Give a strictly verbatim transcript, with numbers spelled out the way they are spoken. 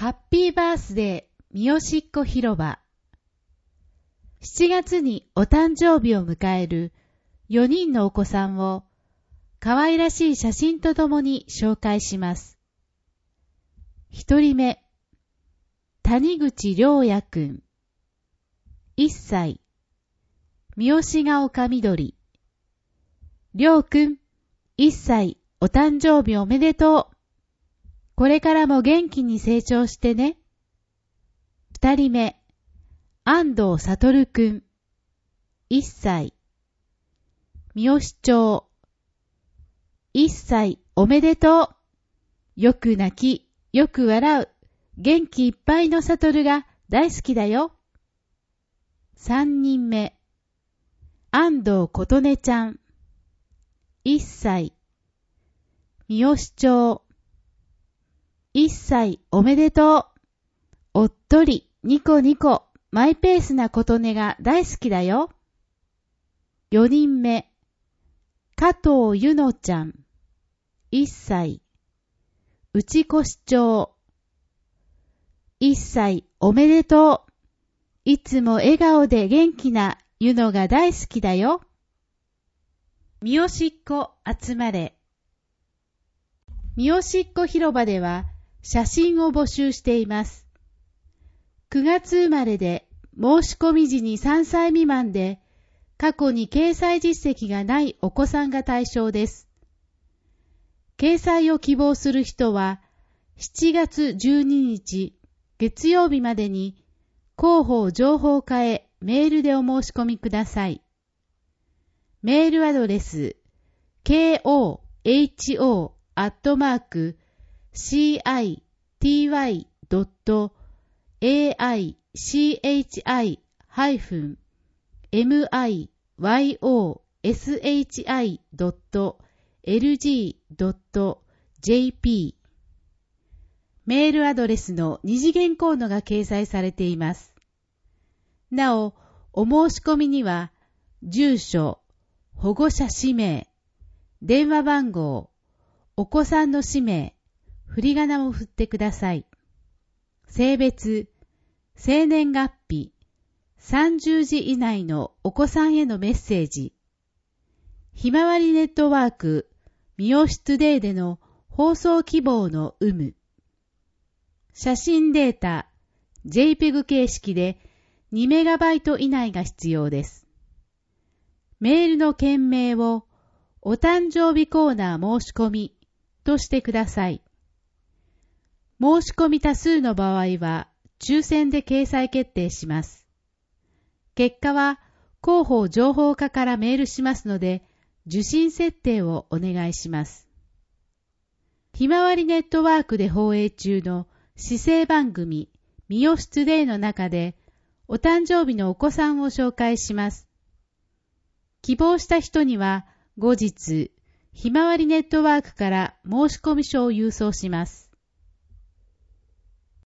ハッピーバースデーみよしっこ広場。しちがつにお誕生日を迎えるよにんのお子さんを可愛らしい写真とともに紹介します。ひとりめ、谷口良也くん、いっさい、三好が丘みどり。良くん、いっさい、お誕生日おめでとう。これからも元気に成長してね。ふたりめ、安藤悟くん、いっさい、三好町。いっさいおめでとう。よく泣き、よく笑う、元気いっぱいの悟が大好きだよ。さんにんめ、安藤琴音ちゃん、いっさい、三好町。いっさいおめでとう。おっとり、ニコニコ、マイペースな琴音が大好きだよ。よにんめ、加藤ゆのちゃん、いっさい、内越町。いっさいおめでとう。いつも笑顔で元気なゆのが大好きだよ。みよしっこ集まれ。みよしっこ広場では写真を募集しています。くがつ生まれで申し込み時にさんさい未満で過去に掲載実績がないお子さんが対象です。掲載を希望する人はしちがつじゅうににち月曜日までに広報情報課へメールでお申し込みください。メールアドレス ケーオーエイチオー アットマーク シーアイティーワイ ドット エーアイシーエイチアイ ハイフン エムアイワイオーエスエイチアイ ドット エルジー ドット ジェーピー。メールアドレスの二次元コードが掲載されています。なお、お申し込みには、住所、保護者氏名、電話番号、お子さんの氏名、振り仮名を振ってください。性別、生年月日、さんじゅうじ以内のお子さんへのメッセージ、ひまわりネットワーク、みよしトゥデイでの放送希望の有無、写真データ、ジェイペグ 形式でにメガバイト以内が必要です。メールの件名をお誕生日コーナー申し込みとしてください。申し込み多数の場合は抽選で掲載決定します。結果は広報情報課からメールしますので受信設定をお願いします。ひまわりネットワークで放映中の市政番組みよしトゥデイの中でお誕生日のお子さんを紹介します。希望した人には後日ひまわりネットワークから申し込み書を郵送します。